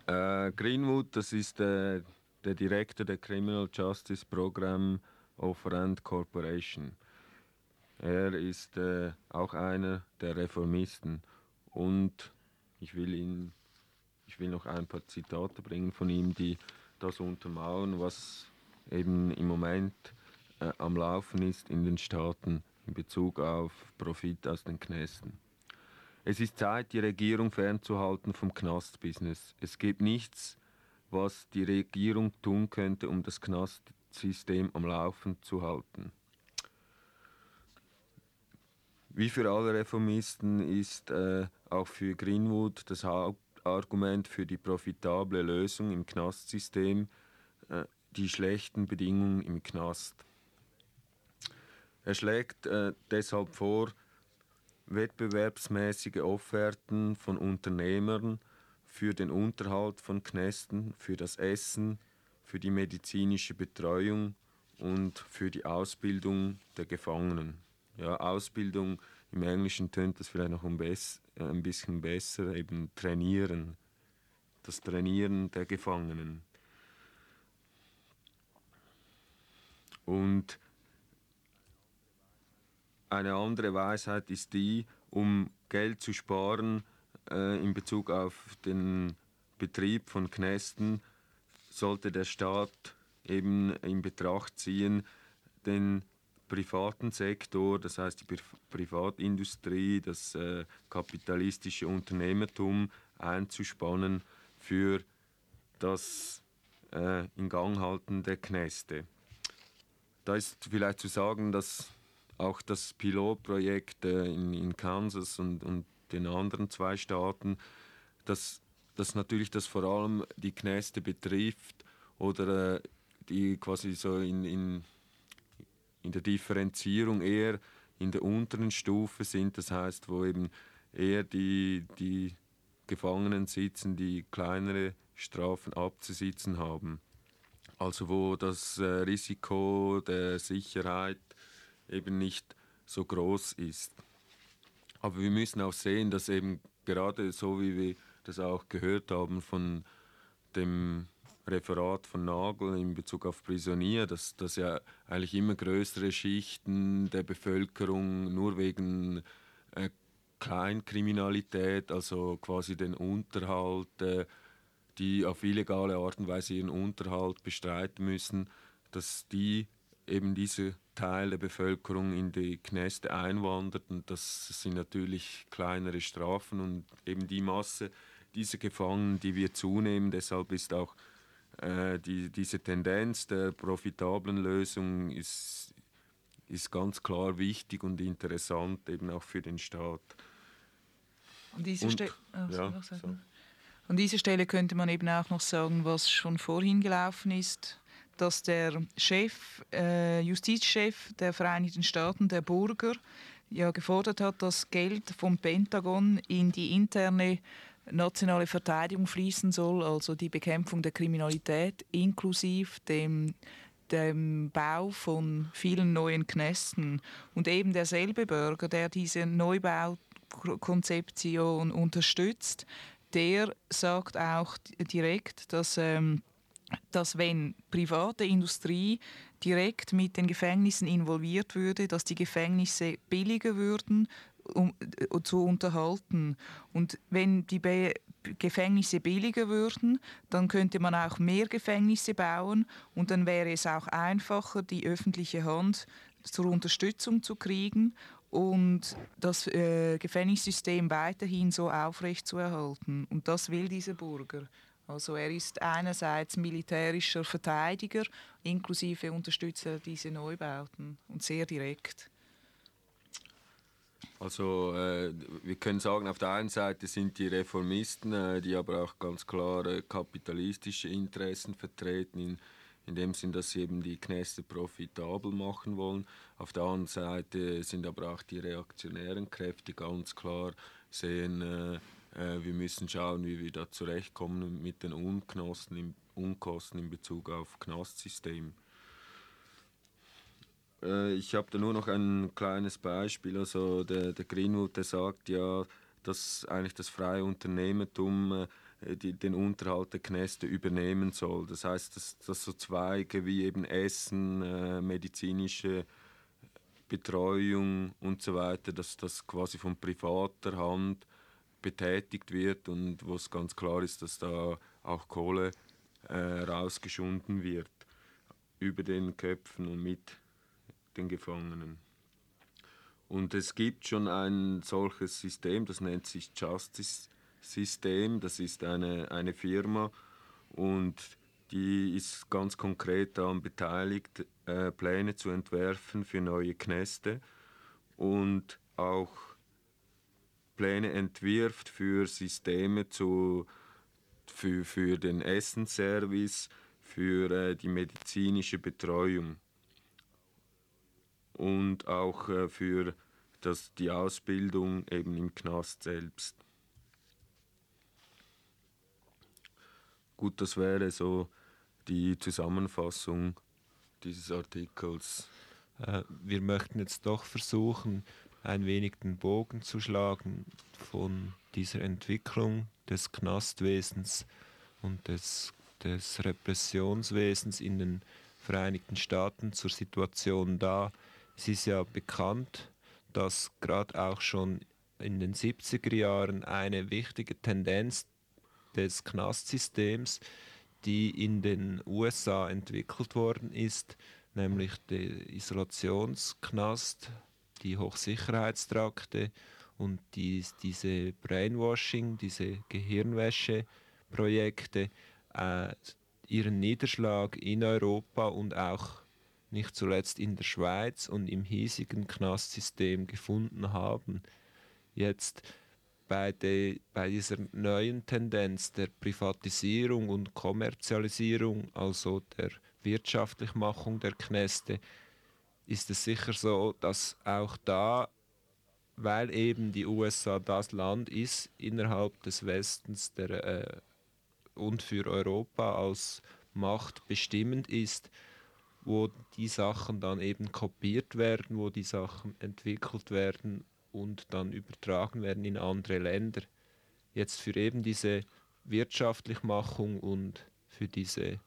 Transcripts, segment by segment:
Greenwood, das ist der Direktor der Criminal Justice Program of Rand Corporation. Er ist auch einer der Reformisten und ich will noch ein paar Zitate bringen von ihm, die das untermauern, was eben im Moment am Laufen ist in den Staaten in Bezug auf Profit aus den Knästen. Es ist Zeit, die Regierung fernzuhalten vom Knastbusiness. Es gibt nichts, was die Regierung tun könnte, um das Knastsystem am Laufen zu halten. Wie für alle Reformisten ist auch für Greenwood das Hauptargument für die profitable Lösung im Knastsystem die schlechten Bedingungen im Knast. Er schlägt deshalb vor, wettbewerbsmäßige Offerten von Unternehmern für den Unterhalt von Knästen, für das Essen, für die medizinische Betreuung und für die Ausbildung der Gefangenen. Ja, Ausbildung, im Englischen tönt das vielleicht noch ein bisschen besser, eben trainieren, das Trainieren der Gefangenen. Und eine andere Weisheit ist die, um Geld zu sparen in Bezug auf den Betrieb von Knästen, sollte der Staat eben in Betracht ziehen, den privaten Sektor, das heißt die Privatindustrie, das kapitalistische Unternehmertum einzuspannen für das Inganghalten der Knäste. Da ist vielleicht zu sagen, dass auch das Pilotprojekt in Kansas und den anderen 2 Staaten, dass natürlich das vor allem die Knäste betrifft oder die quasi so in der Differenzierung eher in der unteren Stufe sind, das heißt, wo eben eher die Gefangenen sitzen, die kleinere Strafen abzusitzen haben. Also wo das Risiko der Sicherheit eben nicht so groß ist. Aber wir müssen auch sehen, dass eben gerade so, wie wir das auch gehört haben von dem Referat von Nagel in Bezug auf Prisonier, dass ja eigentlich immer größere Schichten der Bevölkerung nur wegen Kleinkriminalität, also quasi den Unterhalt, die auf illegale Art und Weise ihren Unterhalt bestreiten müssen, dass die eben dieser Teil der Bevölkerung in die Knäste einwandert und das sind natürlich kleinere Strafen und eben die Masse dieser Gefangenen, die wir zunehmen. Deshalb ist auch diese Tendenz der profitablen Lösung ist ganz klar wichtig und interessant eben auch für den Staat. An dieser Stelle, so. An dieser Stelle könnte man eben auch noch sagen, was schon vorhin gelaufen ist, dass der Justizchef der Vereinigten Staaten, der Burger, ja gefordert hat, dass Geld vom Pentagon in die interne nationale Verteidigung fließen soll, also die Bekämpfung der Kriminalität inklusive dem Bau von vielen neuen Knästen. Und eben derselbe Burger, der diese Neubaukonzeption unterstützt, der sagt auch direkt, dass wenn private Industrie direkt mit den Gefängnissen involviert würde, dass die Gefängnisse billiger würden, um zu unterhalten. Und wenn die Gefängnisse billiger würden, dann könnte man auch mehr Gefängnisse bauen und dann wäre es auch einfacher, die öffentliche Hand zur Unterstützung zu kriegen und das Gefängnissystem weiterhin so aufrechtzuerhalten. Und das will dieser Burger. Also er ist einerseits militärischer Verteidiger, inklusive Unterstützer dieser Neubauten und sehr direkt. Also wir können sagen, auf der einen Seite sind die Reformisten, die aber auch ganz klar kapitalistische Interessen vertreten, in dem Sinn, dass sie eben die Knäste profitabel machen wollen. Auf der anderen Seite sind aber auch die reaktionären Kräfte ganz klar sehen, wir müssen schauen, wie wir da zurechtkommen mit den Unkosten in Bezug auf Knastsystem. Ich habe da nur noch ein kleines Beispiel. Also der Greenwood, der sagt ja, dass eigentlich das freie Unternehmertum den Unterhalt der Kneste übernehmen soll. Das heißt, dass so Zweige wie eben Essen, medizinische Betreuung und so weiter, dass das quasi von privater Hand betätigt wird und wo es ganz klar ist, dass da auch Kohle rausgeschunden wird über den Köpfen und mit den Gefangenen. Und es gibt schon ein solches System, das nennt sich Justice System. Das ist eine Firma und die ist ganz konkret daran beteiligt, Pläne zu entwerfen für neue Kneste und auch Pläne entwirft für Systeme für den Essensservice, für die medizinische Betreuung und auch für die Ausbildung eben im Knast selbst. Gut, das wäre so die Zusammenfassung dieses Artikels. Wir möchten jetzt doch versuchen, ein wenig den Bogen zu schlagen von dieser Entwicklung des Knastwesens und des Repressionswesens in den Vereinigten Staaten zur Situation da. Es ist ja bekannt, dass gerade auch schon in den 70er Jahren eine wichtige Tendenz des Knastsystems, die in den USA entwickelt worden ist, nämlich der Isolationsknast, die Hochsicherheitstrakte und diese Brainwashing, diese Gehirnwäsche-Projekte ihren Niederschlag in Europa und auch nicht zuletzt in der Schweiz und im hiesigen Knastsystem gefunden haben. Jetzt bei dieser neuen Tendenz der Privatisierung und Kommerzialisierung, also der Wirtschaftlichmachung der Kneste, ist es sicher so, dass auch da, weil eben die USA das Land ist innerhalb des Westens und für Europa als Macht bestimmend ist, wo die Sachen dann eben kopiert werden, wo die Sachen entwickelt werden und dann übertragen werden in andere Länder. Jetzt für eben diese Wirtschaftlichmachung und für diese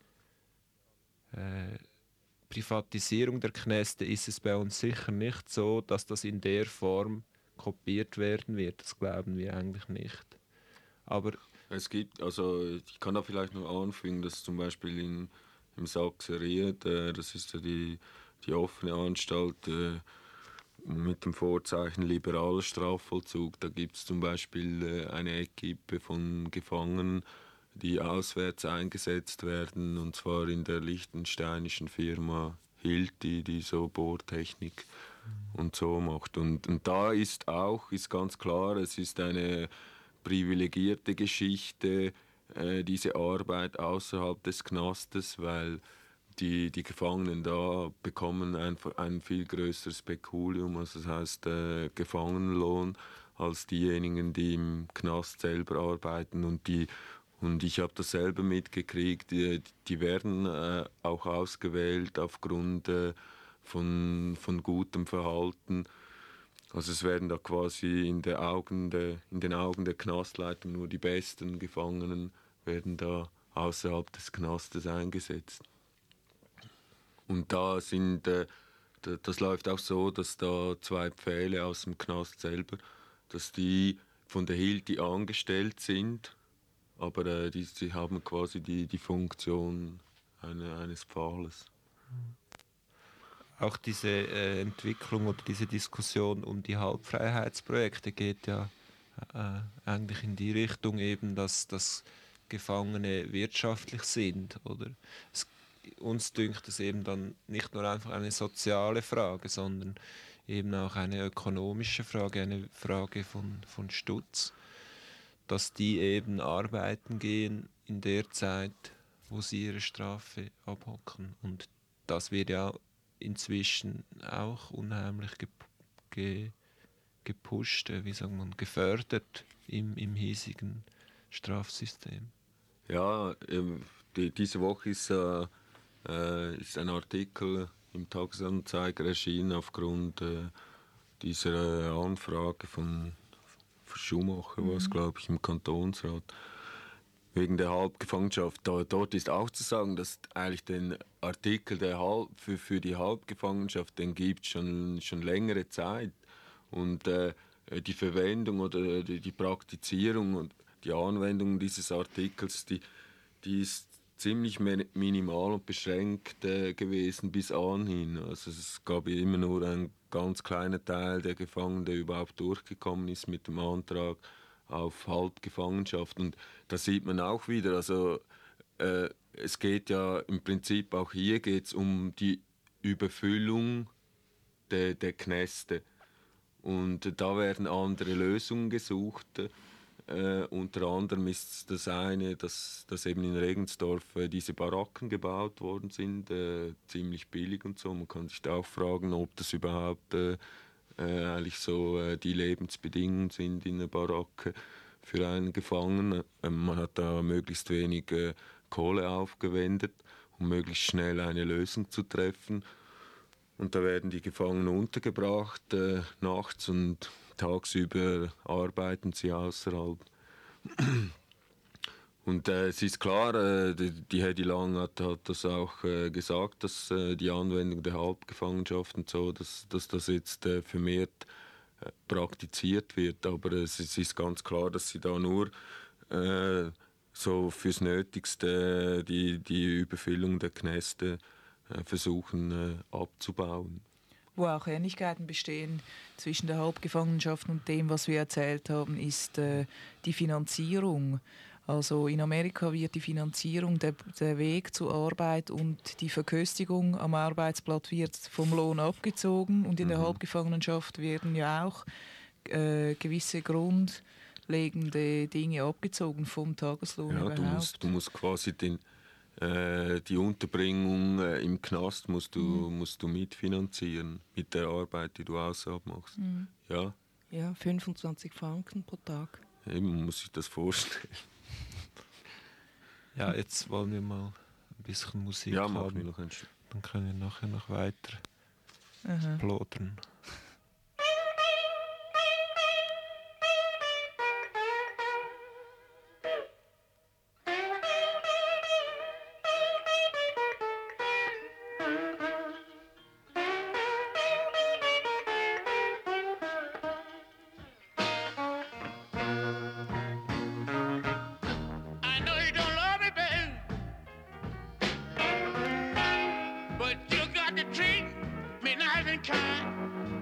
Privatisierung der Kneste ist es bei uns sicher nicht so, dass das in der Form kopiert werden wird. Das glauben wir eigentlich nicht. Aber es gibt, also ich kann da vielleicht noch anfügen, dass zum Beispiel im Sachsen-Ried, das ist ja die offene Anstalt mit dem Vorzeichen liberaler Strafvollzug, da gibt es zum Beispiel eine Equipe von Gefangenen, die auswärts eingesetzt werden, und zwar in der liechtensteinischen Firma Hilti, die so Bohrtechnik und so macht. Und da ist ganz klar, es ist eine privilegierte Geschichte, diese Arbeit außerhalb des Knastes, weil die Gefangenen da bekommen einfach ein viel größeres Pekulium, also das heißt Gefangenenlohn, als diejenigen, die im Knast selber arbeiten. Und ich habe das selber mitgekriegt, die werden auch ausgewählt aufgrund von gutem Verhalten. Also es werden da quasi in den Augen der Knastleitung nur die besten Gefangenen werden da außerhalb des Knastes eingesetzt. Und das läuft auch so, dass da 2 Pfähle aus dem Knast selber, dass die von der Hilti angestellt sind, aber sie haben quasi die Funktion eines Pfahles. auch diese Entwicklung oder diese Diskussion um die Halbfreiheitsprojekte geht ja eigentlich in die Richtung eben, dass Gefangene wirtschaftlich sind. Oder uns dünkt es eben dann nicht nur einfach eine soziale Frage, sondern eben auch eine ökonomische Frage, eine Frage von Stutz, dass die eben arbeiten gehen in der Zeit, wo sie ihre Strafe abhocken. Und das wird ja inzwischen auch unheimlich gepusht, gefördert im hiesigen Strafsystem. Ja, diese Woche ist ein Artikel im Tagesanzeiger erschienen aufgrund dieser Anfrage von Schumacher, was glaube ich im Kantonsrat. wegen der Halbgefangenschaft. Dort ist auch zu sagen, dass eigentlich den Artikel für die Halbgefangenschaft, den gibt es schon längere Zeit. Und die Verwendung oder die Praktizierung und die Anwendung dieses Artikels, die ist ziemlich minimal und beschränkt gewesen bis anhin. Also es gab immer nur einen ganz kleinen Teil der Gefangenen, der überhaupt durchgekommen ist mit dem Antrag auf Halbgefangenschaft. Und da sieht man auch wieder, also es geht ja im Prinzip auch hier geht's um die Überfüllung der Knäste. Und da werden andere Lösungen gesucht. Unter anderem ist das eine, dass eben in Regensdorf diese Baracken gebaut worden sind, ziemlich billig und so. Man kann sich da auch fragen, ob das überhaupt eigentlich so die Lebensbedingungen sind in einer Baracke für einen Gefangenen. Man hat da möglichst wenig Kohle aufgewendet, um möglichst schnell eine Lösung zu treffen. Und da werden die Gefangenen untergebracht nachts und tagsüber arbeiten sie außerhalb. Und es ist klar, die Hedy Lang hat das auch gesagt, dass die Anwendung der Halbgefangenschaft und so, dass das jetzt vermehrt praktiziert wird. Aber es ist ganz klar, dass sie da nur so fürs Nötigste die Überfüllung der Knäste versuchen abzubauen. Wo auch Ähnlichkeiten bestehen zwischen der Halbgefangenschaft und dem, was wir erzählt haben, ist die Finanzierung. Also in Amerika wird die Finanzierung, der Weg zur Arbeit und die Verköstigung am Arbeitsplatz wird vom Lohn abgezogen. Und in der Halbgefangenschaft werden ja auch gewisse grundlegende Dinge abgezogen vom Tageslohn überhaupt. Du musst quasi die Unterbringung im Knast musst du mitfinanzieren mit der Arbeit, die du außerhalb machst. Ja. Ja, 25 Franken pro Tag. Eben muss ich das vorstellen. Ja, jetzt wollen wir mal ein bisschen Musik machen wir haben. noch ein Stück. Dann können wir nachher noch weiter plaudern. But you got to treat me nice and kind.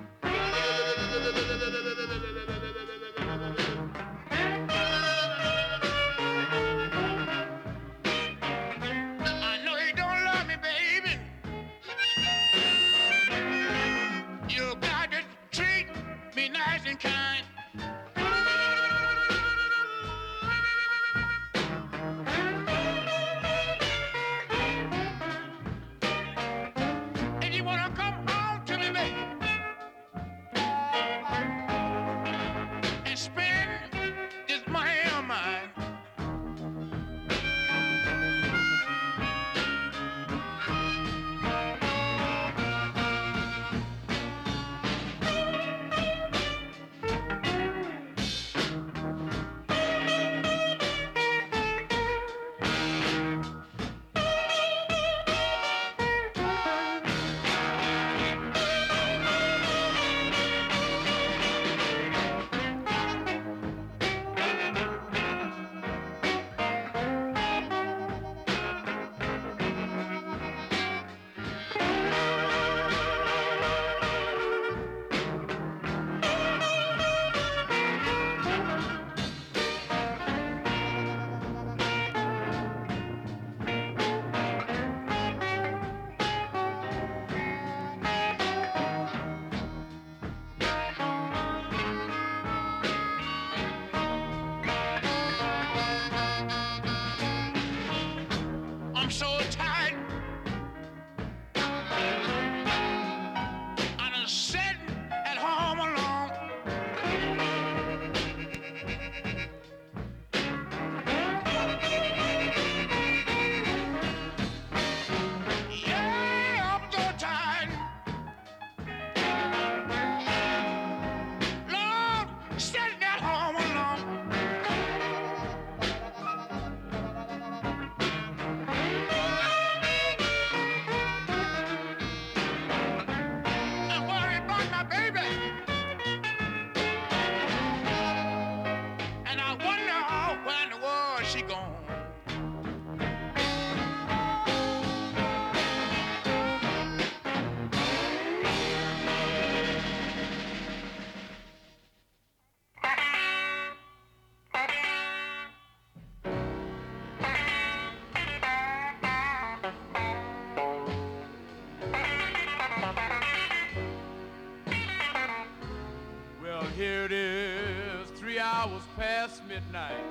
she gone. Well, here it is, 3 hours past midnight,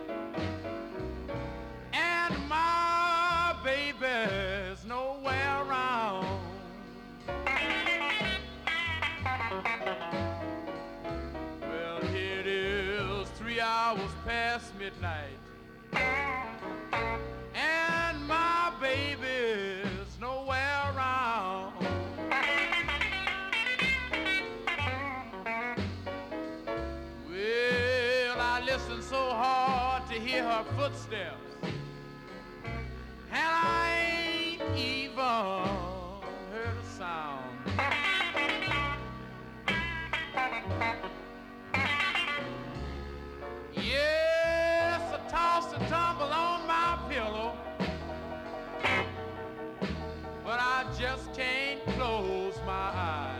and my baby's nowhere around. Well, here it is, 3 hours past midnight, and my baby's nowhere around. Well, I listened so hard to hear her footsteps, and I ain't even heard a sound. Yes, I toss and tumble on my pillow, but I just can't close my eyes.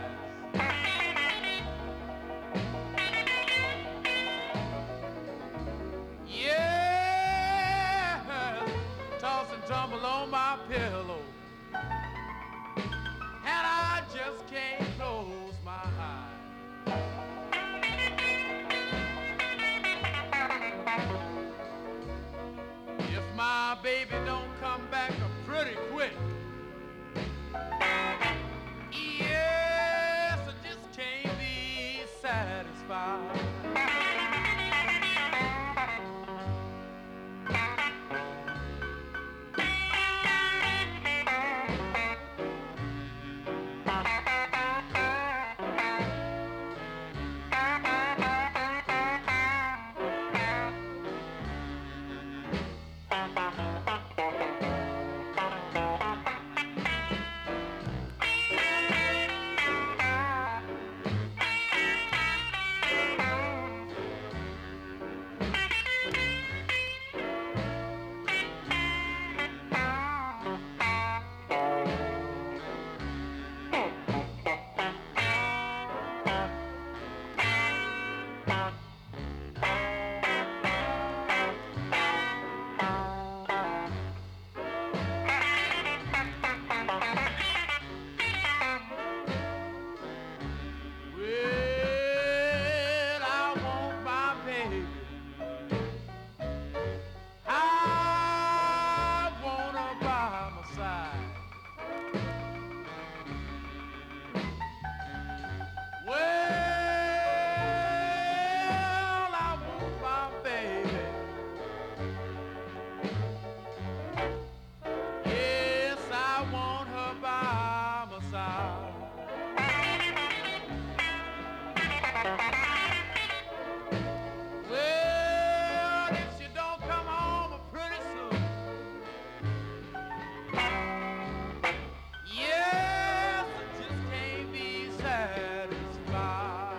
Yeah, toss and tumble on my pillow, and I just can't close my eyes. If my baby don't come back pretty quick, yes, I just can't be satisfied. Well, I want my baby. I want her by my side. Well, I want my baby. Yes, I want her by my side. Well, if she don't come home pretty soon, yes, I just can't be satisfied.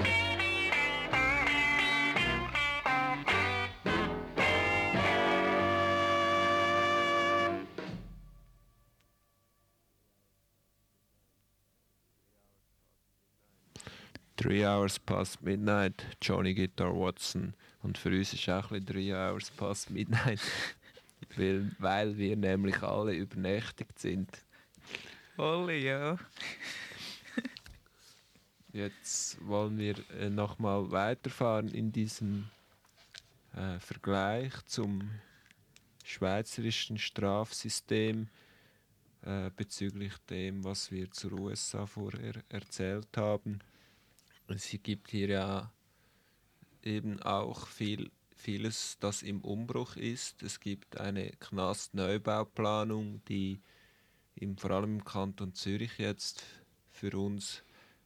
3 Hours Past Midnight, Johnny Guitar Watson. Und für uns ist auch ein bisschen 3 Hours Past Midnight, weil wir nämlich alle übernächtigt sind. Alle, ja. Jetzt wollen wir nochmal weiterfahren in diesem Vergleich zum schweizerischen Strafsystem bezüglich dem, was wir zur USA vorher erzählt haben. Es gibt hier ja eben auch vieles, das im Umbruch ist. Es gibt eine Knastneubauplanung, die vor allem im Kanton Zürich jetzt für uns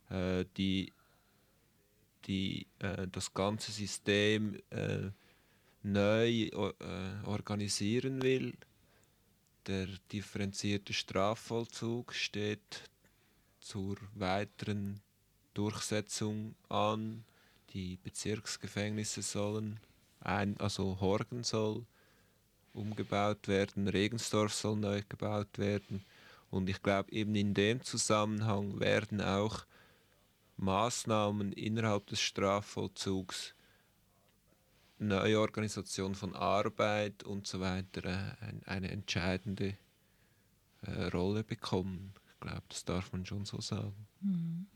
das ganze System neu organisieren will. Der differenzierte Strafvollzug steht zur weiteren Durchsetzung an. Die Bezirksgefängnisse sollen, Horgen soll umgebaut werden, Regensdorf soll neu gebaut werden. Und ich glaube, eben in dem Zusammenhang werden auch Maßnahmen innerhalb des Strafvollzugs, Neuorganisation von Arbeit und so weiter eine entscheidende Rolle bekommen. Ich glaube, das darf man schon so sagen. Mhm.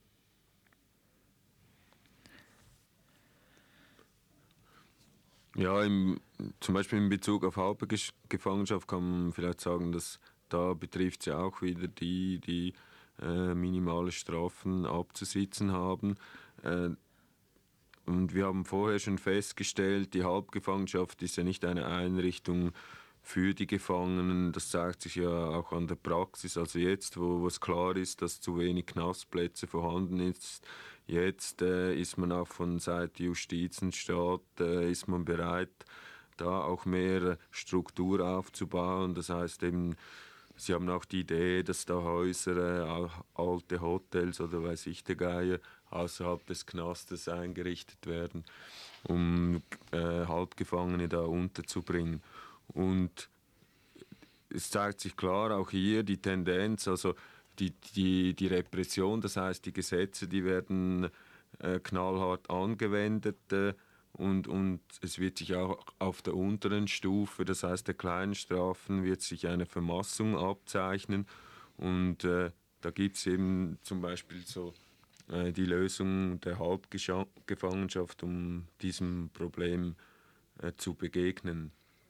Ja, zum Beispiel in Bezug auf Hauptgefangenschaft kann man vielleicht sagen, dass da betrifft es ja auch wieder die minimale Strafen abzusitzen haben. Und wir haben vorher schon festgestellt, die Halbgefangenschaft ist ja nicht eine Einrichtung für die Gefangenen. Das zeigt sich ja auch an der Praxis. Also jetzt, wo es klar ist, dass zu wenig Knastplätze vorhanden ist, jetzt ist man auch von Seite Justiz und Staat ist man bereit, da auch mehr Struktur aufzubauen. Das heißt eben, Sie haben auch die Idee, dass da Häuser, alte Hotels oder weiß ich der Geier, außerhalb des Knastes eingerichtet werden, um Halbgefangene da unterzubringen. Und es zeigt sich klar auch hier die Tendenz, also die Repression, das heißt die Gesetze, die werden knallhart angewendet und es wird sich auch auf der unteren Stufe, das heißt der kleinen Strafen, wird sich eine Vermassung abzeichnen und da gibt es eben zum Beispiel so die Lösung der Halbgefangenschaft, um diesem Problem zu begegnen.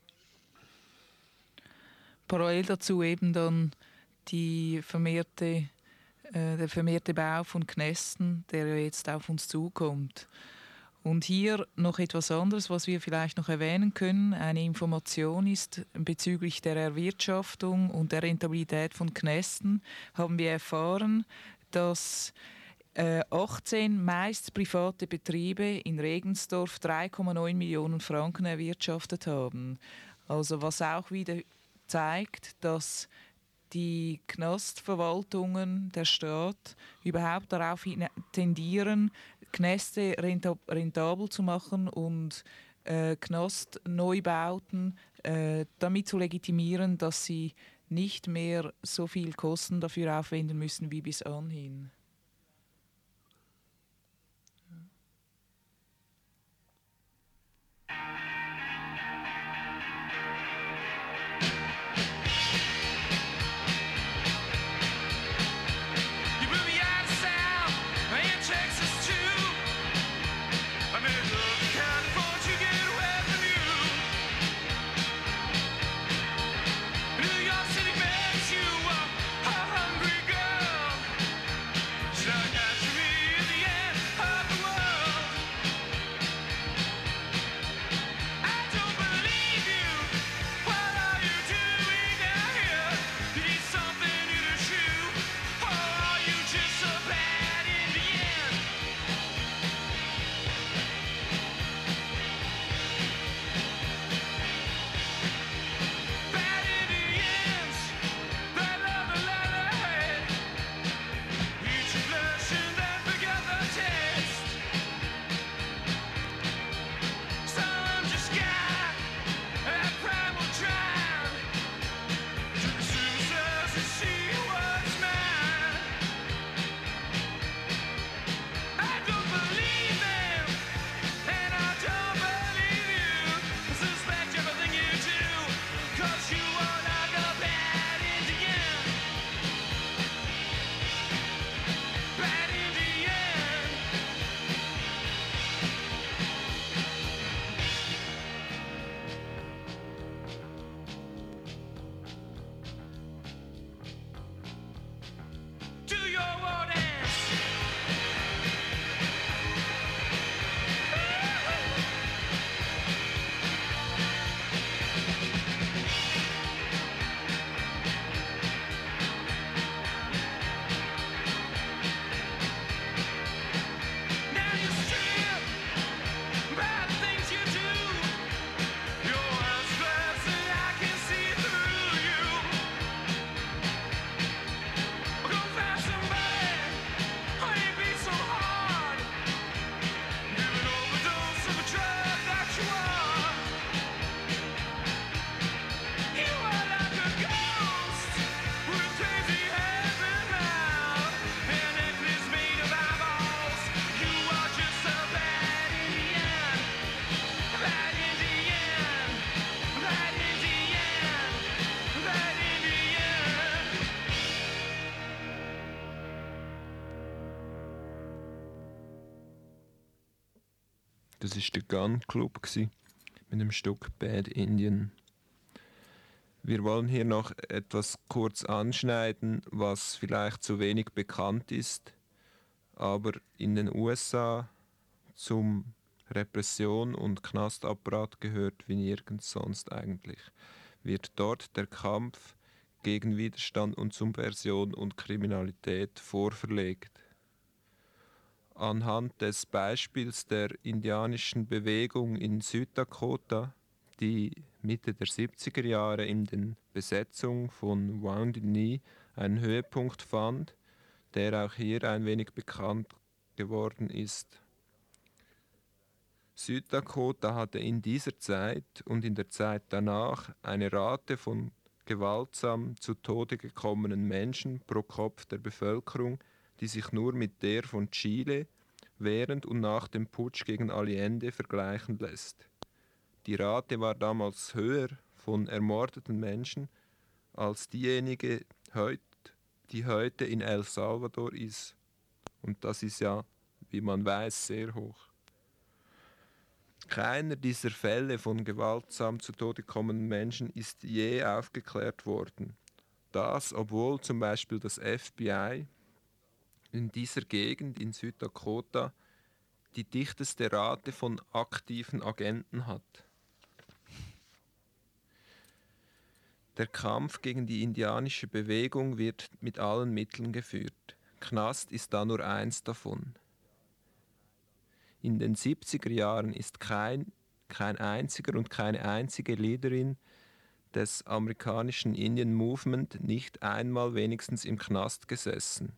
Parallel dazu eben dann der vermehrte Bau von Knästen, der jetzt auf uns zukommt. Und hier noch etwas anderes, was wir vielleicht noch erwähnen können. Eine Information ist bezüglich der Erwirtschaftung und der Rentabilität von Knästen haben wir erfahren, dass 18 meist private Betriebe in Regensdorf 3,9 Millionen Franken erwirtschaftet haben. Also was auch wieder zeigt, dass die Knastverwaltungen der Staat überhaupt darauf tendieren, Knäste rentabel zu machen und Knastneubauten damit zu legitimieren, dass sie nicht mehr so viel Kosten dafür aufwenden müssen wie bis anhin. Das war der Gun Club mit dem Stück Bad Indian. Wir wollen hier noch etwas kurz anschneiden, was vielleicht zu wenig bekannt ist, aber in den USA zum Repression und Knastapparat gehört wie nirgends sonst eigentlich. Wird dort der Kampf gegen Widerstand und Subversion und Kriminalität vorverlegt. Anhand des Beispiels der indianischen Bewegung in Süddakota, die Mitte der 70er Jahre in der Besetzung von Wounded Knee einen Höhepunkt fand, der auch hier ein wenig bekannt geworden ist. Süddakota hatte in dieser Zeit und in der Zeit danach eine Rate von gewaltsam zu Tode gekommenen Menschen pro Kopf der Bevölkerung, die sich nur mit der von Chile während und nach dem Putsch gegen Allende vergleichen lässt. Die Rate war damals höher von ermordeten Menschen als diejenige, die heute in El Salvador ist. Und das ist ja, wie man weiß, sehr hoch. Keiner dieser Fälle von gewaltsam zu Tode kommenden Menschen ist je aufgeklärt worden. Das, obwohl zum Beispiel das FBI in dieser Gegend in Süddakota die dichteste Rate von aktiven Agenten hat. Der Kampf gegen die indianische Bewegung wird mit allen Mitteln geführt. Knast ist da nur eins davon. In den 70er Jahren ist kein einziger und keine einzige Leaderin des amerikanischen Indian Movement nicht einmal wenigstens im Knast gesessen.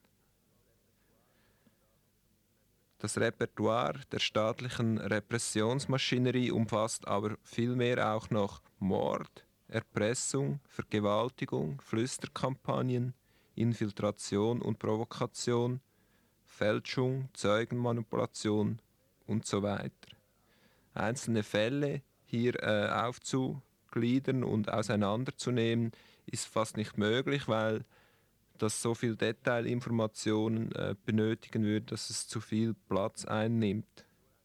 Das Repertoire der staatlichen Repressionsmaschinerie umfasst aber vielmehr auch noch Mord, Erpressung, Vergewaltigung, Flüsterkampagnen, Infiltration und Provokation, Fälschung, Zeugenmanipulation und so weiter. Einzelne Fälle hier aufzugliedern und auseinanderzunehmen, ist fast nicht möglich, weil das so viel Detailinformationen benötigen würde, dass es zu viel Platz einnimmt.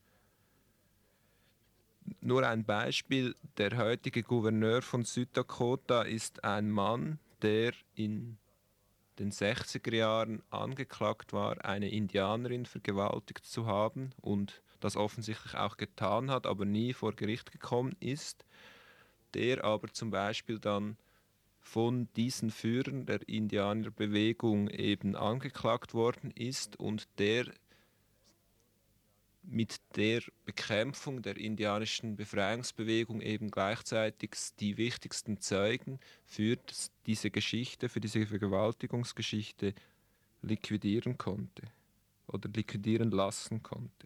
Nur ein Beispiel, der heutige Gouverneur von Süddakota ist ein Mann, der in den 60er Jahren angeklagt war, eine Indianerin vergewaltigt zu haben und das offensichtlich auch getan hat, aber nie vor Gericht gekommen ist, der aber zum Beispiel dann von diesen Führern der Indianerbewegung eben angeklagt worden ist und der mit der Bekämpfung der indianischen Befreiungsbewegung eben gleichzeitig die wichtigsten Zeugen für diese Geschichte, für diese Vergewaltigungsgeschichte liquidieren konnte oder liquidieren lassen konnte.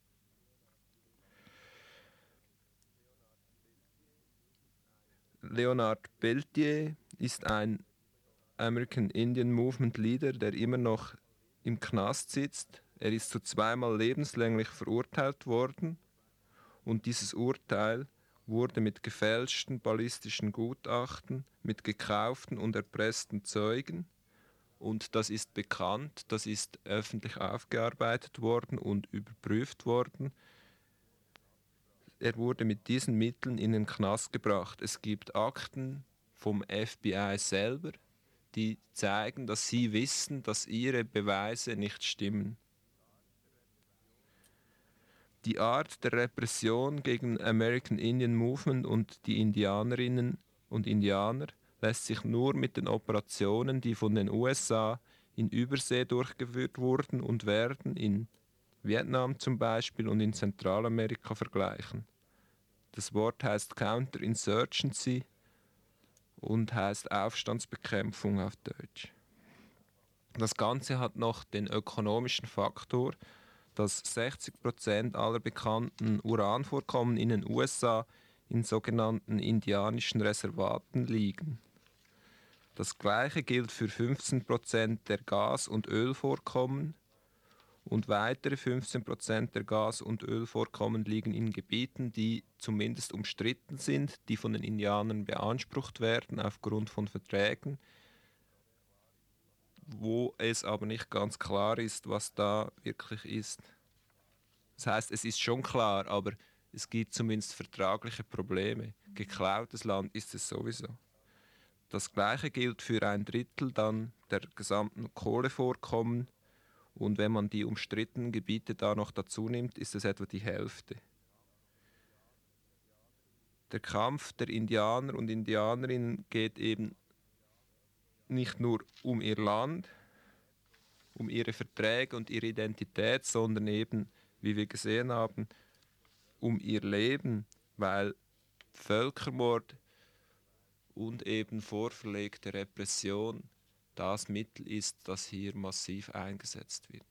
Leonard Peltier ist ein American Indian Movement Leader, der immer noch im Knast sitzt. Er ist zu zweimal lebenslänglich verurteilt worden und dieses Urteil wurde mit gefälschten ballistischen Gutachten, mit gekauften und erpressten Zeugen, und das ist bekannt, das ist öffentlich aufgearbeitet worden und überprüft worden. Er wurde mit diesen Mitteln in den Knast gebracht. Es gibt Akten vom FBI selber, die zeigen, dass sie wissen, dass ihre Beweise nicht stimmen. Die Art der Repression gegen American Indian Movement und die Indianerinnen und Indianer lässt sich nur mit den Operationen, die von den USA in Übersee durchgeführt wurden und werden, in Vietnam zum Beispiel und in Zentralamerika vergleichen. Das Wort heißt Counterinsurgency und heißt Aufstandsbekämpfung auf Deutsch. Das Ganze hat noch den ökonomischen Faktor, dass 60% aller bekannten Uranvorkommen in den USA in sogenannten indianischen Reservaten liegen. Das Gleiche gilt für 15% der Gas- und Ölvorkommen und weitere 15% der Gas- und Ölvorkommen liegen in Gebieten, die zumindest umstritten sind, die von den Indianern beansprucht werden aufgrund von Verträgen, wo es aber nicht ganz klar ist, was da wirklich ist. Das heißt, es ist schon klar, aber es gibt zumindest vertragliche Probleme. Geklautes Land ist es sowieso. Das Gleiche gilt für 1/3 dann der gesamten Kohlevorkommen. Und wenn man die umstrittenen Gebiete da noch dazu nimmt, ist es etwa die Hälfte. Der Kampf der Indianer und Indianerinnen geht eben nicht nur um ihr Land, um ihre Verträge und ihre Identität, sondern eben, wie wir gesehen haben, um ihr Leben, weil Völkermord und eben vorverlegte Repression das Mittel ist, das hier massiv eingesetzt wird.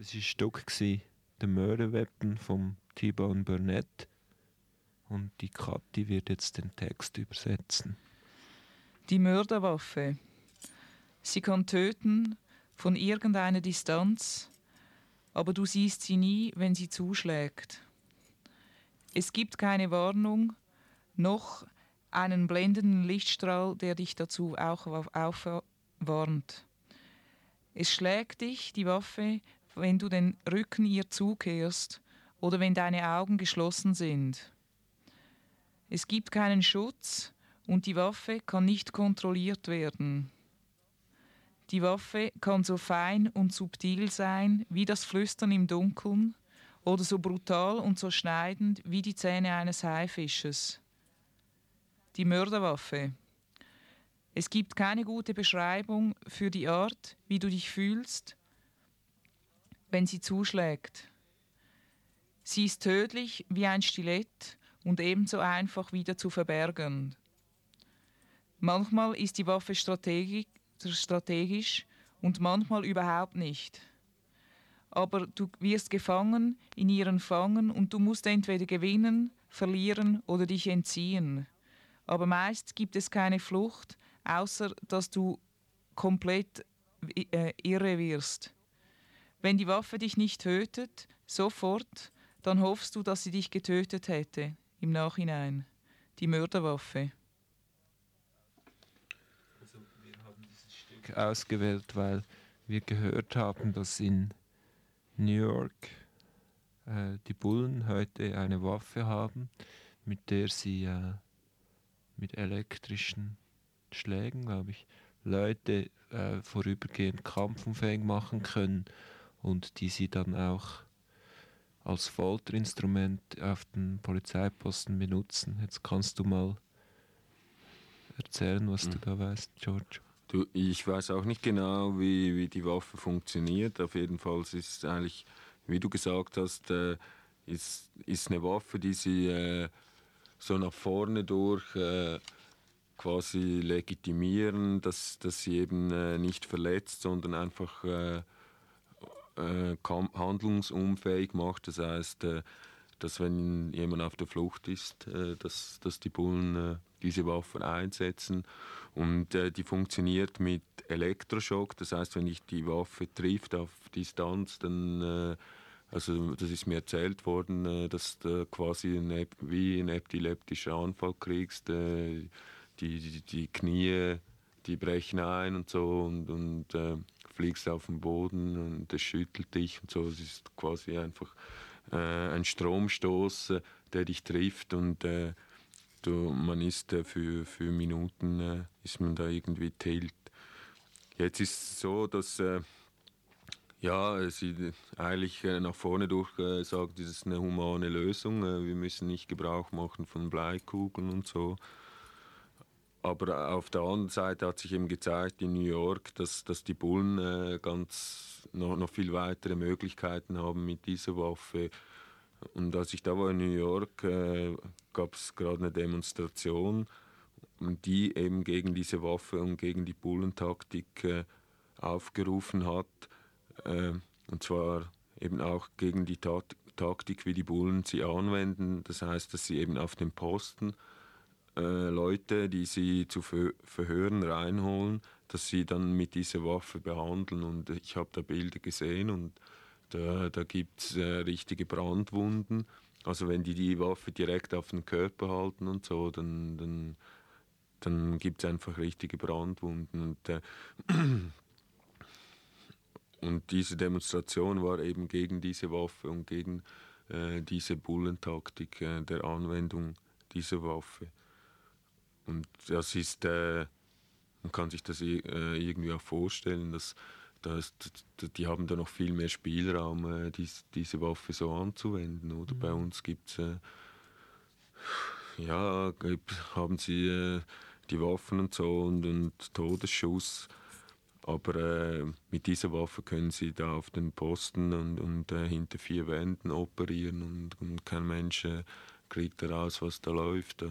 Das war Stück, der Murder Weapon von T-Bone Burnett. Und die Kathi wird jetzt den Text übersetzen. Die Mörderwaffe. Sie kann töten von irgendeiner Distanz, aber du siehst sie nie, wenn sie zuschlägt. Es gibt keine Warnung, noch einen blendenden Lichtstrahl, der dich dazu auch aufwarnt. Es schlägt dich, die Waffe, wenn du den Rücken ihr zukehrst oder wenn deine Augen geschlossen sind. Es gibt keinen Schutz und die Waffe kann nicht kontrolliert werden. Die Waffe kann so fein und subtil sein wie das Flüstern im Dunkeln oder so brutal und so schneidend wie die Zähne eines Haifisches. Die Mörderwaffe. Es gibt keine gute Beschreibung für die Art, wie du dich fühlst, wenn sie zuschlägt. Sie ist tödlich wie ein Stilett und ebenso einfach wieder zu verbergen. Manchmal ist die Waffe strategisch und manchmal überhaupt nicht. Aber du wirst gefangen in ihren Fangen und du musst entweder gewinnen, verlieren oder dich entziehen. Aber meist gibt es keine Flucht, außer dass du komplett irre wirst. Wenn die Waffe dich nicht tötet, sofort, dann hoffst du, dass sie dich getötet hätte, im Nachhinein. Die Mörderwaffe. Also wir haben dieses Stück ausgewählt, weil wir gehört haben, dass in New York die Bullen heute eine Waffe haben, mit der sie mit elektrischen Schlägen, glaube ich, Leute vorübergehend kampfunfähig machen können und die sie dann auch als Folterinstrument auf den Polizeiposten benutzen. Jetzt kannst du mal erzählen, was du da weißt, George. Ich weiß auch nicht genau, wie die Waffe funktioniert. Auf jeden Fall ist es eigentlich, wie du gesagt hast, ist eine Waffe, die sie so nach vorne durch quasi legitimieren, dass sie eben nicht verletzt, sondern einfach handlungsunfähig macht. Das heißt, dass wenn jemand auf der Flucht ist, dass die Bullen diese Waffen einsetzen. Und die funktioniert mit Elektroschock. Das heißt, wenn dich die Waffe trifft auf Distanz, dann, also das ist mir erzählt worden, dass du quasi wie ein epileptischer Anfall kriegst. Die Knie, die brechen ein und so und fliegst auf den Boden und es schüttelt dich und so. Es ist quasi einfach ein Stromstoß, der dich trifft und man ist für Minuten ist man da irgendwie tilt. Jetzt ist es so, dass ja, sie eigentlich nach vorne durch sagt, das ist eine humane Lösung. Wir müssen nicht Gebrauch machen von Bleikugeln und so. Aber auf der anderen Seite hat sich eben gezeigt in New York, dass die Bullen noch viel weitere Möglichkeiten haben mit dieser Waffe. Und als ich da war in New York, gab es gerade eine Demonstration, die eben gegen diese Waffe und gegen die Bullentaktik aufgerufen hat. Und zwar eben auch gegen die Taktik, wie die Bullen sie anwenden. Das heißt, dass sie eben auf den Posten Leute, die sie zu Verhören reinholen, dass sie dann mit dieser Waffe behandeln. Und ich habe da Bilder gesehen und da gibt es richtige Brandwunden. Also wenn die Waffe direkt auf den Körper halten und so, dann gibt es einfach richtige Brandwunden. Und diese Demonstration war eben gegen diese Waffe und gegen diese Bullentaktik der Anwendung dieser Waffe. Und das ist, man kann sich das irgendwie auch vorstellen, dass die haben da noch viel mehr Spielraum, diese Waffe so anzuwenden. Oder bei uns gibt's, haben sie die Waffen und so und Todesschuss. Aber mit dieser Waffe können sie da auf den Posten und hinter 4 Wänden operieren und kein Mensch kriegt heraus, was da läuft.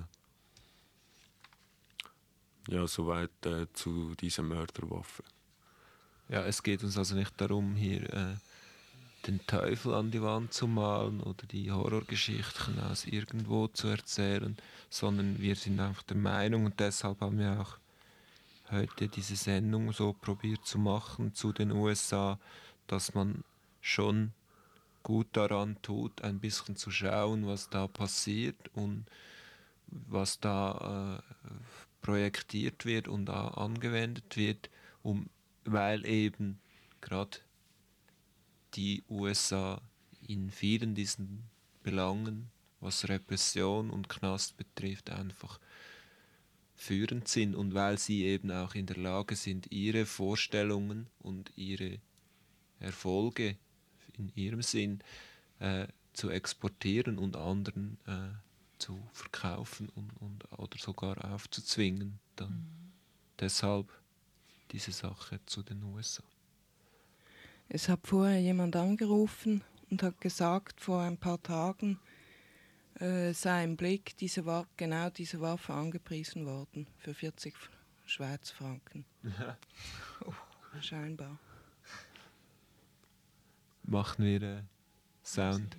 Ja, soweit zu dieser Mörderwaffe. Ja, es geht uns also nicht darum, hier den Teufel an die Wand zu malen oder die Horrorgeschichten aus irgendwo zu erzählen, sondern wir sind einfach der Meinung, und deshalb haben wir auch heute diese Sendung so probiert zu machen zu den USA, dass man schon gut daran tut, ein bisschen zu schauen, was da passiert und was da projektiert wird und da angewendet wird, weil eben gerade die USA in vielen diesen Belangen, was Repression und Knast betrifft, einfach führend sind und weil sie eben auch in der Lage sind, ihre Vorstellungen und ihre Erfolge in ihrem Sinn zu exportieren und anderen zu verkaufen oder sogar aufzuzwingen. Dann. Deshalb diese Sache zu den USA. Es hat vorher jemand angerufen und hat gesagt, vor ein paar Tagen sei im Blick genau diese Waffe angepriesen worden für 40 Schweizer Franken. Scheinbar. Machen wir Sound.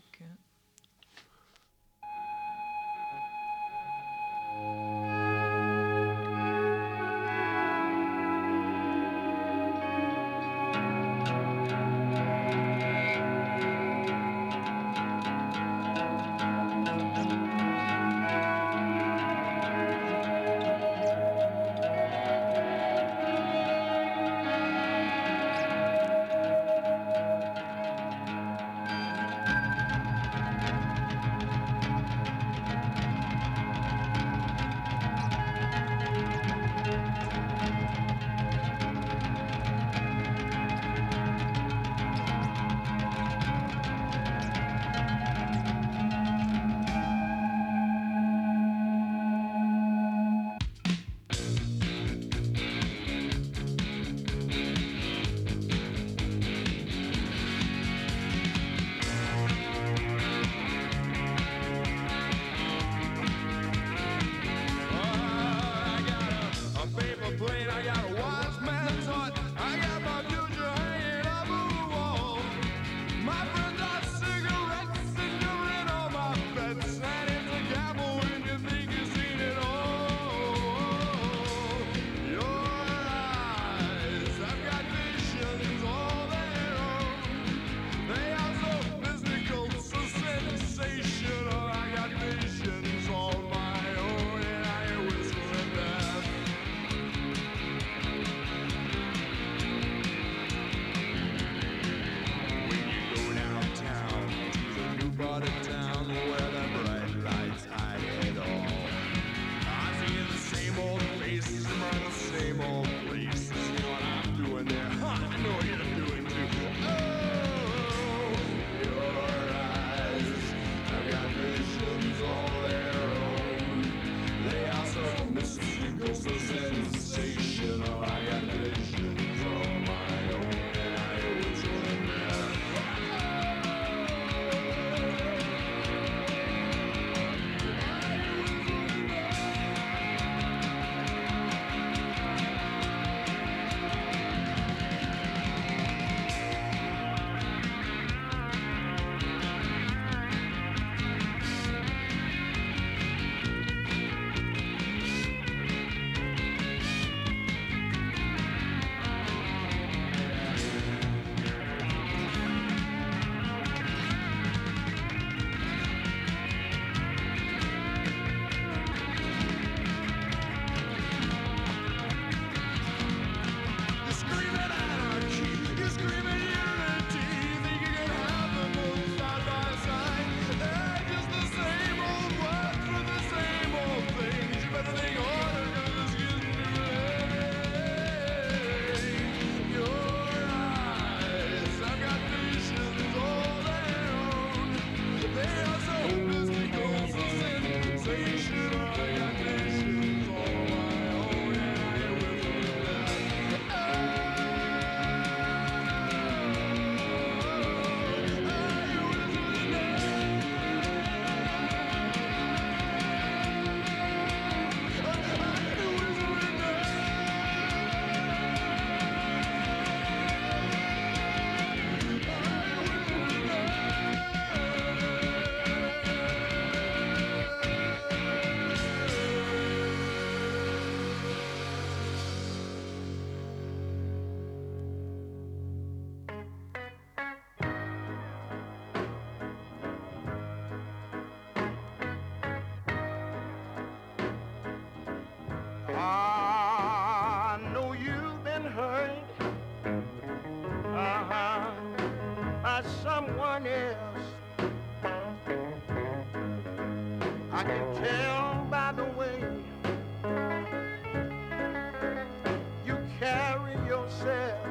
myself.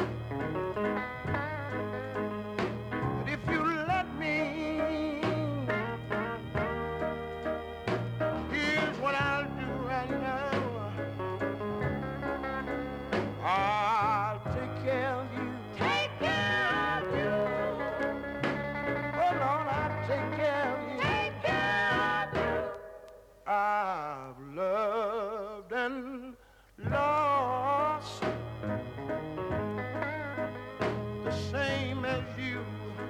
But if you let me, here's what I'll do right now. I'll take care of you. Take care of you. Oh Lord, I'll take care of you. Take care of you. I've loved and lost the same as you.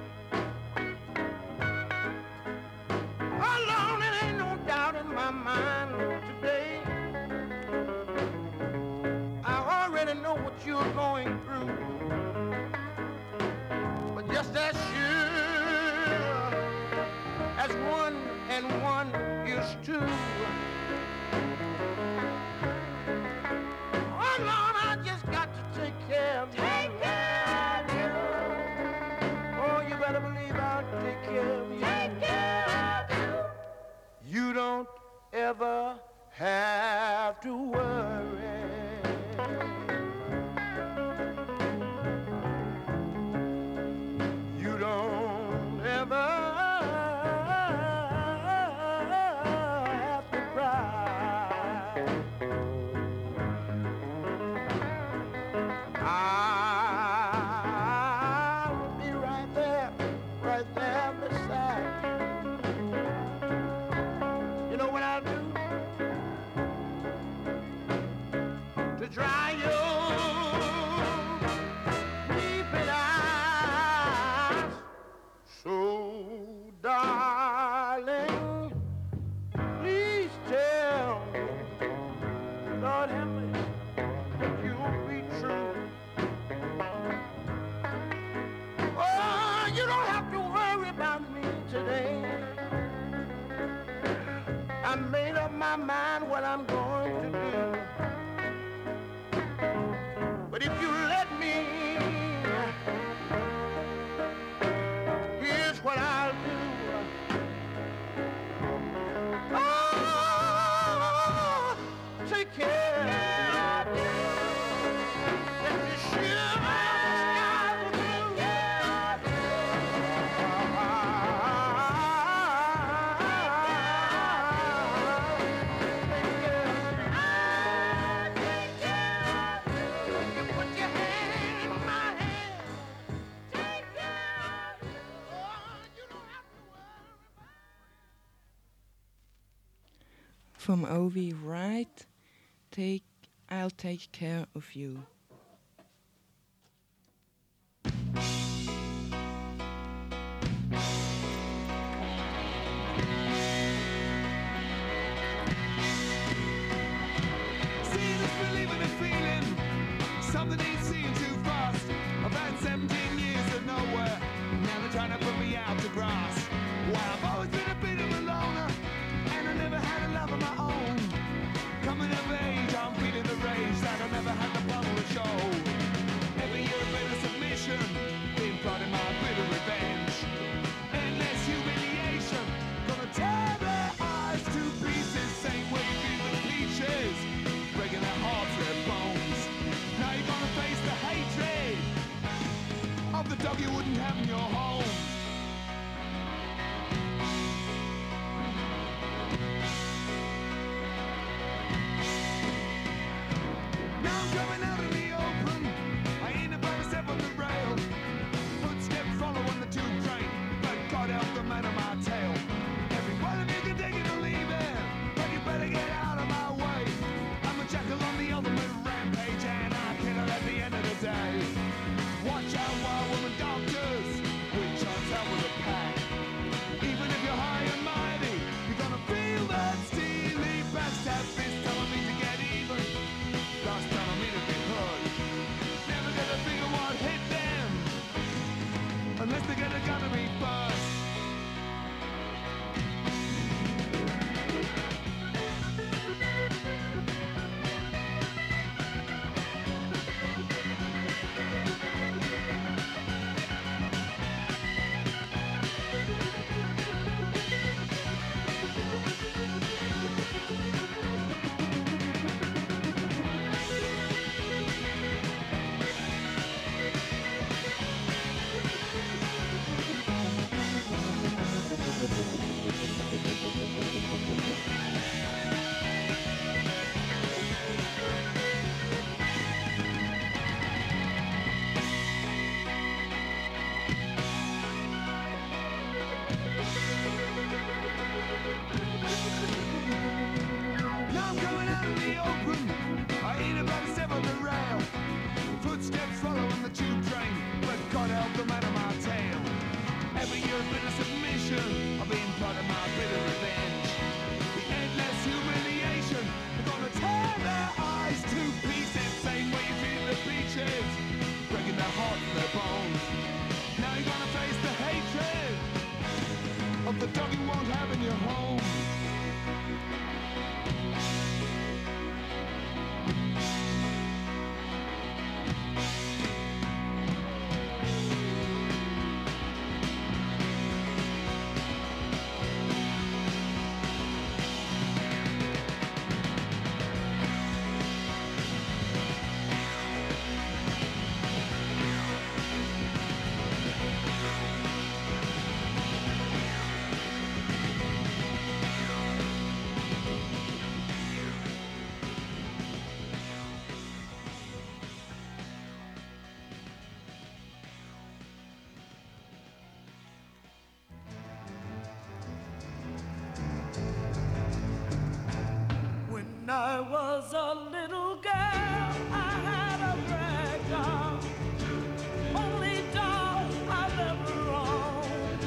Alone, it ain't no doubt in my mind today. I already know what you're going through. But just as sure as 1 and 1 is 2. Oh Lord, I just got to take care of you. Take care of you. Oh, you better believe I'll take care of you. Take care of you. You don't ever have to worry. You don't ever have to cry. I'll be right there beside you. You know what I'll do? To dry your weeping eyes. So, darling, please tell me, Lord have mercy, that you'll be true. Oh, you don't have to worry about me today. I made up my mind what I'm going to do. But if you let me, here's what I'll do. Oh, take care of you. Let me shiver the sky with you. You put your hand in my hand. Take care of you. Oh, you don't have to worry about From O.V. Wright, I'll Take Care of You. Seeing is believing and feeling. Something ain't seeing too fast. I've had 17 years of nowhere. Now they're trying to put me out to grass. Well, I've always been a bit of a loner, and I never had a love of my own. Coming of age, I'm feeling the rage that I never had the bubble to show. open. I eat about a step on the rail. Footsteps following the tube train, but God help the man of my tail. Every year has been a submission. I've been part of my bitter revenge. The endless humiliation. They're gonna tear their eyes to pieces. Same way you feel the beaches, breaking their hearts and their bones. Now you're gonna face the hatred of the dog you won't have in your home. I was a little girl, I had a rag doll, only doll I've ever owned.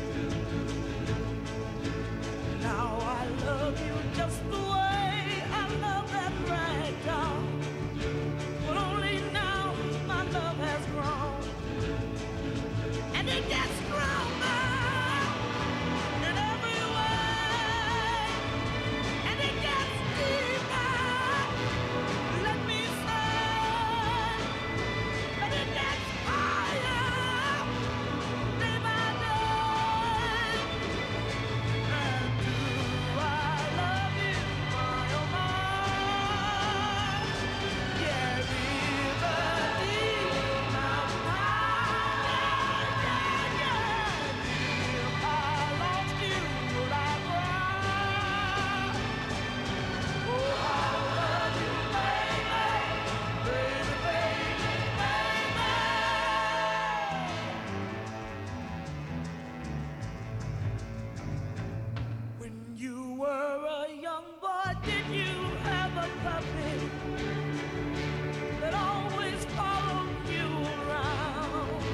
Now I love you just the way I love that rag doll, but only now my love has grown, and it gets stronger in every way, and it gets deeper. Let me say that it gets higher day by day. And do I love you, my oh my? Yeah, river deep, mountain high, yeah, yeah. If I lost you, would I cry? Oh, I love you, baby, baby, baby, baby. When you were a young boy, did you have a puppy that always followed you around?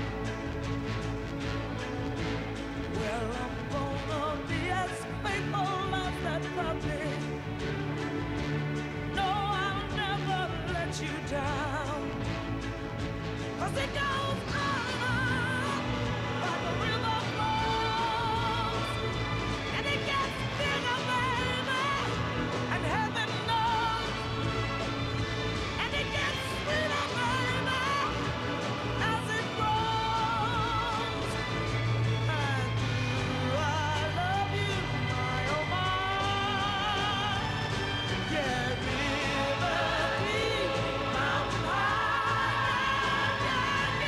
Well, I'm gonna be as faithful as that puppy. No, I'll never let you down. 'Cause it goes on like a river flows, and it gets bigger, baby, and heaven knows, and it gets sweeter, baby, as it grows. And do I love you, my oh my? Yeah, river deep, mountain high, yeah, yeah,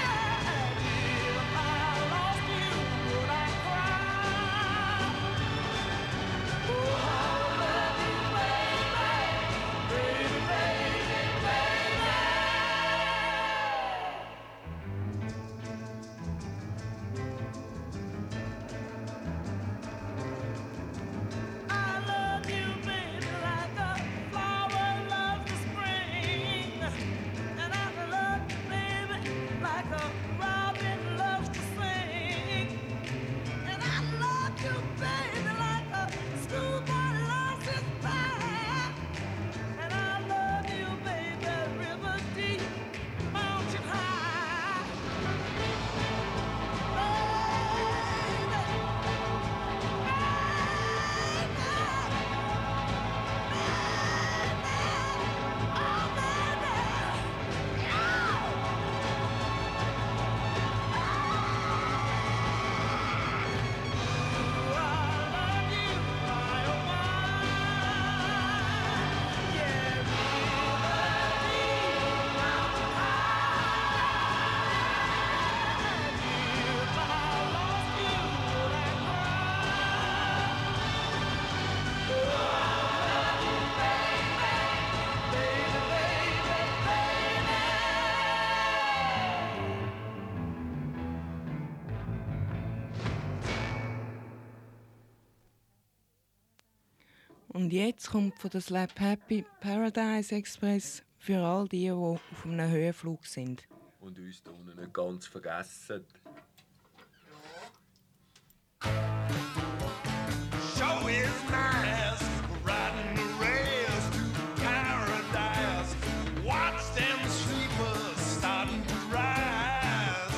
Und jetzt kommt von der Slap Happy Paradise Express für all die auf einem Höhenflug sind. Und uns da unten nicht ganz vergessen. Show is nice, riding the rails to paradise. Watch them sleepers starting to rise.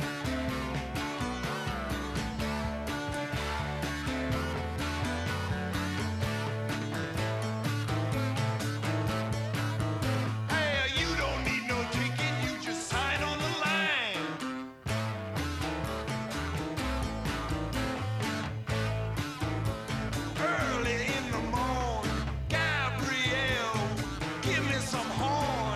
Hey, you don't need no ticket, you just sign on the line. Early in the morning, Gabrielle, give me some horn.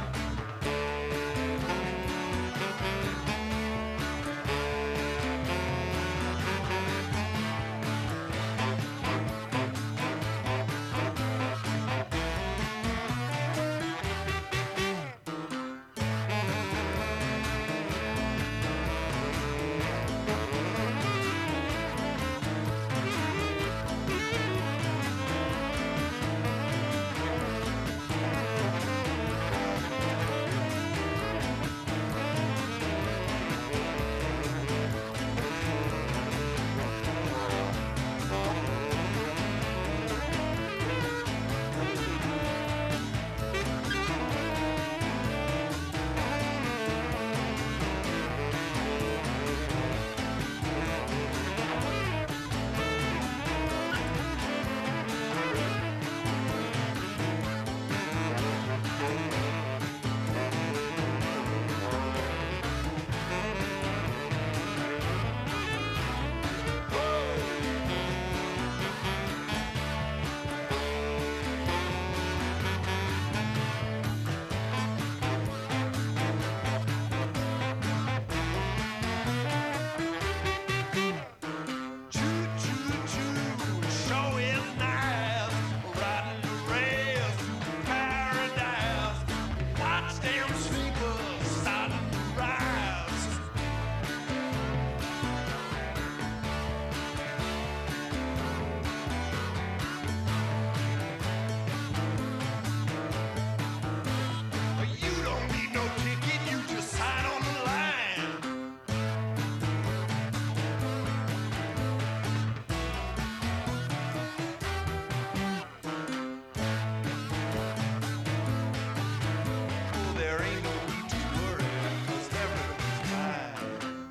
Show is nice, riding the rails to paradise. Watch them sleepers starting to rise. You don't need no ticket, you just sign on the line. Oh, there ain't no need to worry, 'cause everything's fine.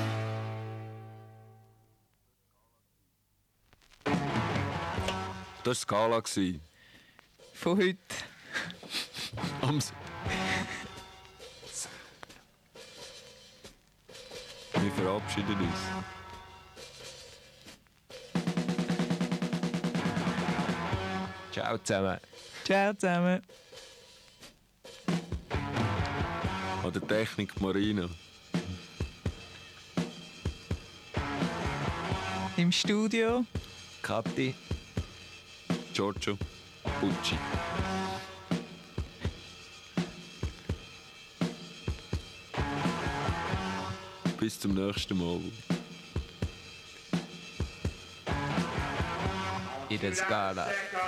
Das war Skala. Von heute. Wir verabschieden uns. Ciao zusammen. Ciao zusammen. An der Technik Marina. Im Studio. Kathi. Giorgio. Pucci. Bis zum nächsten Mal. In der Skala.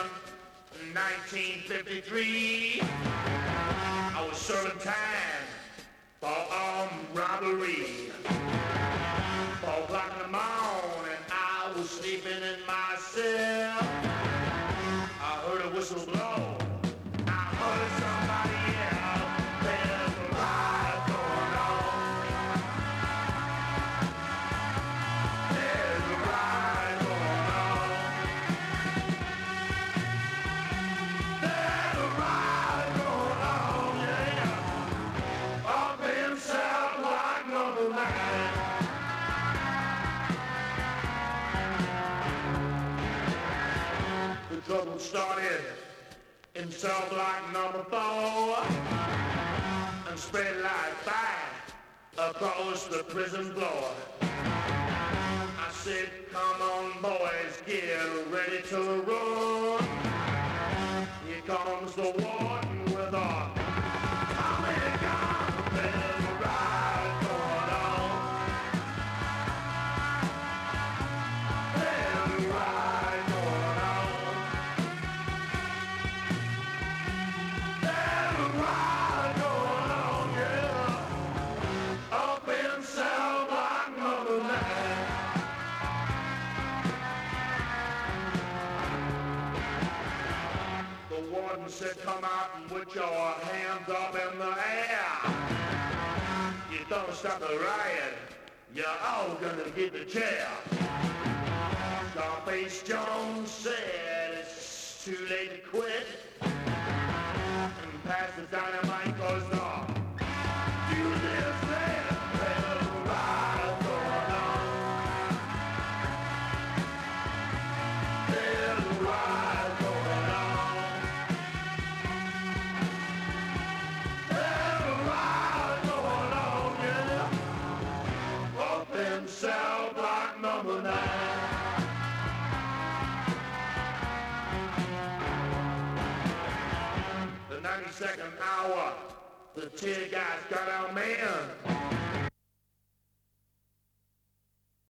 1953, I was serving time for armed robbery. 4 o'clock in the morning, I was sleeping in my cell. I heard a whistle blow. I heard somebody yell. There's a riot going on. There's a riot going on. There's a riot going on, yeah. Up in South like number 9. The trouble started in South Block number 4 and spread like fire across the prison floor. I said, come on boys, get ready to run. Here comes the warden with a Tommy gun. There's a riot going on. There's a riot going on. run with your hands up in the air. You don't stop the riot, you're all gonna get the chair. Scarface Jones said it's too late to quit. And pass the dynamite 'cause the music said there's a riot going on. There's a riot going on. There's a riot going on, yeah. Up in cell block number 9. The 92nd hour, the tear gas got our man.